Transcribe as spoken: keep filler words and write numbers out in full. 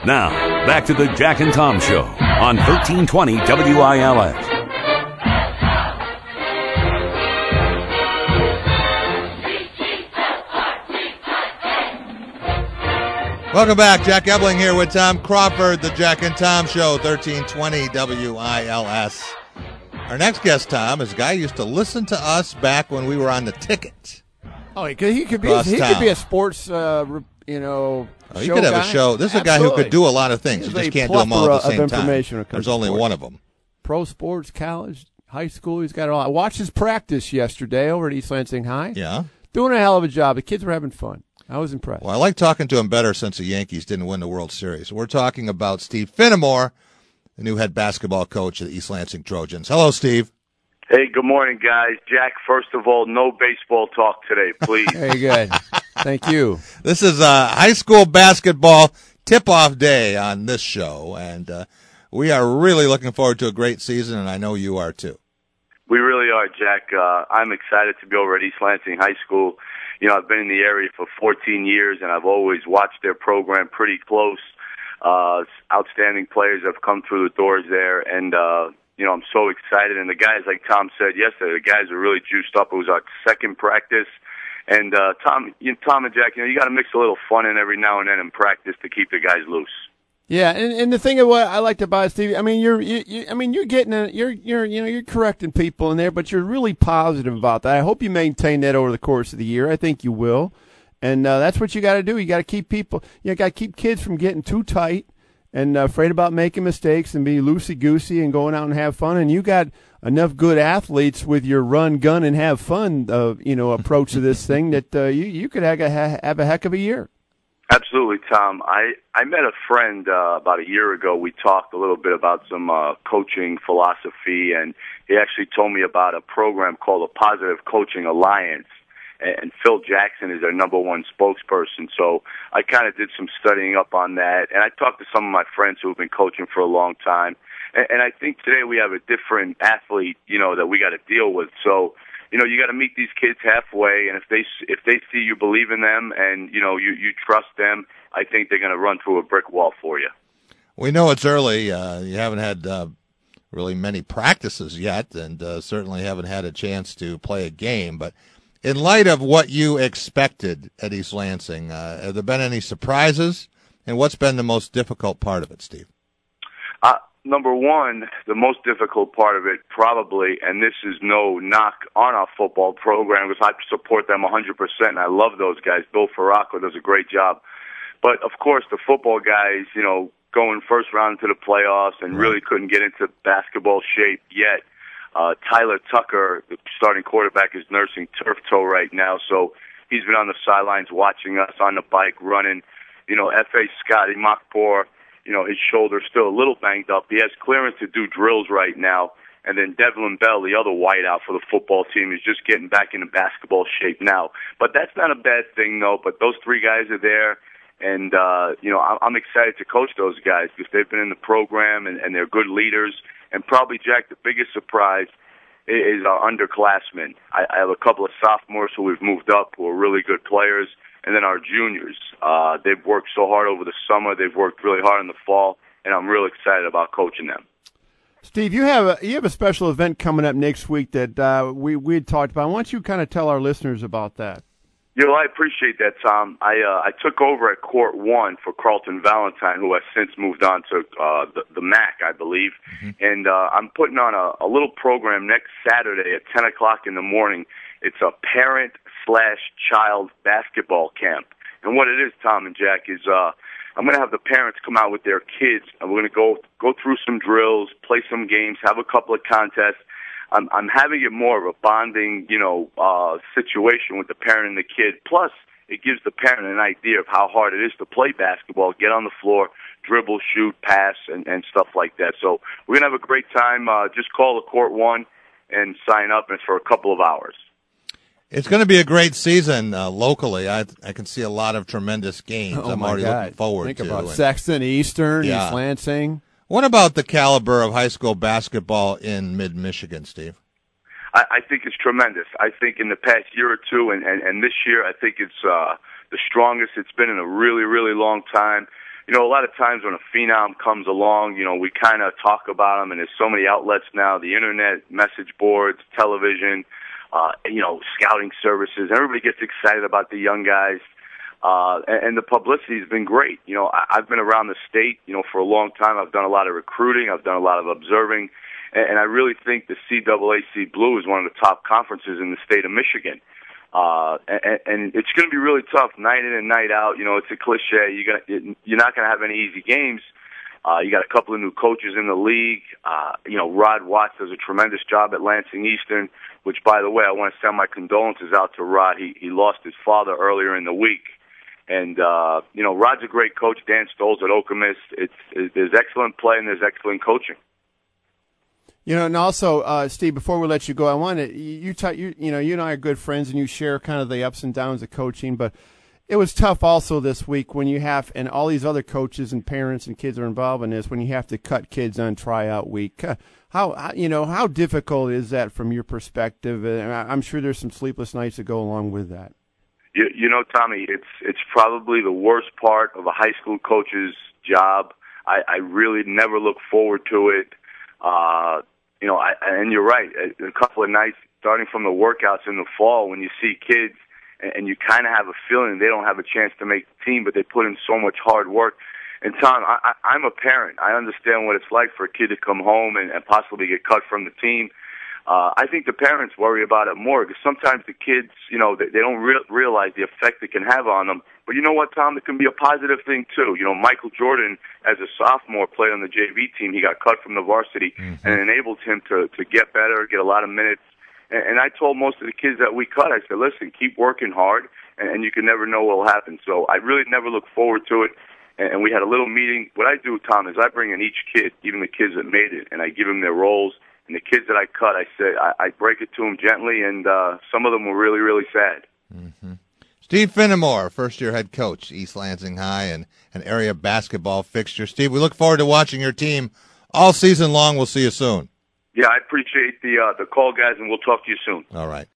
Now, back to the Jack and Tom Show on thirteen twenty W I L S. Welcome back. Jack Ebling here with Tom Crawford, the Jack and Tom Show, thirteen twenty W I L S. Our next guest, Tom, is a guy who used to listen to us back when we were on the ticket. Oh, he could, he could be a, he could be a sports, uh, you know, oh, he show could have guy. a show. This is Absolutely. a guy who could do a lot of things. He just can't do them all at the same time. There's only sports. one of them. Pro sports, college, high school, he's got it all. I watched his practice yesterday over at East Lansing High. Yeah. Doing a hell of a job. The kids were having fun. I was impressed. Well, I like talking to him better since the Yankees didn't win the World Series. We're talking about Steve Finnemore, the new head basketball coach of the East Lansing Trojans. Hello, Steve. Hey, good morning, guys. Jack, first of all, no baseball talk today, please. Very good. Thank you. This is a high school basketball tip-off day on this show, and uh, we are really looking forward to a great season, and I know you are too. We really are, Jack. Uh, I'm excited to be over at East Lansing High School. You know, I've been in the area for fourteen years, and I've always watched their program pretty close. Uh, outstanding players have come through the doors there, and, uh, you know, I'm so excited. And the guys, like Tom said yesterday, the guys are really juiced up. It was our second practice. And, uh, Tom, you, Tom and Jack, you know, you got to mix a little fun in every now and then in practice to keep the guys loose. Yeah, and, and the thing of what I liked about it, Stevie, I mean, you're, you, you, I mean, you're getting, a, you're, you're, you know, you're correcting people in there, but you're really positive about that. I hope you maintain that over the course of the year. I think you will, and uh, that's what you got to do. You got to keep people, you got to keep kids from getting too tight and uh, afraid about making mistakes and be loosey goosey and going out and have fun. And you got enough good athletes with your run, gun, and have fun, uh, you know, approach to this thing that uh, you you could have a, have a heck of a year. Absolutely, Tom. I, I met a friend uh, about a year ago. We talked a little bit about some uh, coaching philosophy, and he actually told me about a program called the Positive Coaching Alliance, and, and Phil Jackson is their number one spokesperson. So I kind of did some studying up on that, and I talked to some of my friends who have been coaching for a long time, and, and I think today we have a different athlete, you know, that we got to deal with. So, you know, you got to meet these kids halfway, and if they if they see you believe in them and, you know, you, you trust them, I think they're going to run through a brick wall for you. We know it's early. Uh, you haven't had uh, really many practices yet, and uh, certainly haven't had a chance to play a game. But in light of what you expected at East Lansing, uh, have there been any surprises? And what's been the most difficult part of it, Steve? Uh, Number one, the most difficult part of it probably, and this is no knock on our football program because I support them one hundred percent, and I love those guys. Bill Faracco does a great job. But, of course, the football guys, you know, going first round into the playoffs and really couldn't get into basketball shape yet. Uh, Tyler Tucker, the starting quarterback, is nursing turf toe right now, so he's been on the sidelines watching us on the bike, running. You know, F A Scotty Mockpour, you know, his shoulder's still a little banged up. He has clearance to do drills right now. And then Devlin Bell, the other wideout for the football team, is just getting back into basketball shape now. But that's not a bad thing, though. But those three guys are there. And, uh, you know, I'm excited to coach those guys because they've been in the program and, and they're good leaders. And probably, Jack, the biggest surprise is our underclassmen. I, I have a couple of sophomores who we've moved up who are really good players. And then our juniors, uh, they've worked so hard over the summer. They've worked really hard in the fall, and I'm really excited about coaching them. Steve, you have a you have a special event coming up next week that uh, we we had talked about. Why don't you kind of tell our listeners about that? You know, I appreciate that, Tom. I uh, I took over at Court One for Carlton Valentine, who has since moved on to uh, the, the M A C, I believe. Mm-hmm. And uh, I'm putting on a, a little program next Saturday at ten o'clock in the morning. It's a parent slash child basketball camp. And what it is, Tom and Jack, is uh, I'm going to have the parents come out with their kids, and we're going to go go through some drills, play some games, have a couple of contests. I'm, I'm having it more of a bonding, you know, uh, situation with the parent and the kid. Plus, it gives the parent an idea of how hard it is to play basketball, get on the floor, dribble, shoot, pass, and, and stuff like that. So we're going to have a great time. Uh, just call the Court One and sign up, and it's for a couple of hours. It's going to be a great season uh, locally. I I can see a lot of tremendous games. Oh I'm my already God. looking forward Think to. about And, Sexton, Eastern, Yeah. East Lansing. What about the caliber of high school basketball in mid-Michigan, Steve? I, I think it's tremendous. I think in the past year or two, and, and, and this year, I think it's uh, the strongest it's been in a really, really long time. You you know, a lot of times when a phenom comes along, you know, we kind of talk about him, and there's so many outlets now, the internet, message boards, television, uh, you know, scouting services. Everybody gets excited about the young guys. Uh, and, and the publicity has been great. You know, I, I've been around the state, you know, for a long time. I've done a lot of recruiting. I've done a lot of observing. And, and I really think the C A A C Blue is one of the top conferences in the state of Michigan. Uh, and, and it's going to be really tough night in and night out. You know, it's a cliche. You're gonna, you're not going to have any easy games. Uh, you got a couple of new coaches in the league. Uh, you know, Rod Watts does a tremendous job at Lansing Eastern, which, by the way, I want to send my condolences out to Rod. He, he lost his father earlier in the week. And, uh, you know, Rod's a great coach. Dan Stoles at Okemos. It's, it, there's excellent play and there's excellent coaching. You know, and also, uh, Steve, before we let you go, I want to, you, you, you, you know, you and I are good friends and you share kind of the ups and downs of coaching, but it was tough also this week when you have, and all these other coaches and parents and kids are involved in this, when you have to cut kids on tryout week. Uh, how, you know, how difficult is that from your perspective? And I'm sure there's some sleepless nights that go along with that. You, you know, Tommy, it's it's probably the worst part of a high school coach's job. I, I really never look forward to it. Uh, you know, I, and you're right. A, a couple of nights, starting from the workouts in the fall, when you see kids and, and you kind of have a feeling they don't have a chance to make the team, but they put in so much hard work. And Tom, I, I, I'm a parent. I understand what it's like for a kid to come home and, and possibly get cut from the team. Uh, I think the parents worry about it more because sometimes the kids, you know, they, they don't re- realize the effect it can have on them. But you know what, Tom? It can be a positive thing, too. You know, Michael Jordan, as a sophomore, played on the J V team. He got cut from the varsity, mm-hmm. and it enabled him to, to get better, get a lot of minutes. And, and I told most of the kids that we cut, I said, listen, keep working hard, and, and you can never know what will happen. So I really never look forward to it. And, and we had a little meeting. What I do, Tom, is I bring in each kid, even the kids that made it, and I give them their roles. And the kids that I cut, I say I, I break it to them gently, and uh, some of them were really, really sad. Mm-hmm. Steve Finnemore, first-year head coach, East Lansing High, and an area basketball fixture. Steve, we look forward to watching your team all season long. We'll see you soon. Yeah, I appreciate the uh, the call, guys, and we'll talk to you soon. All right.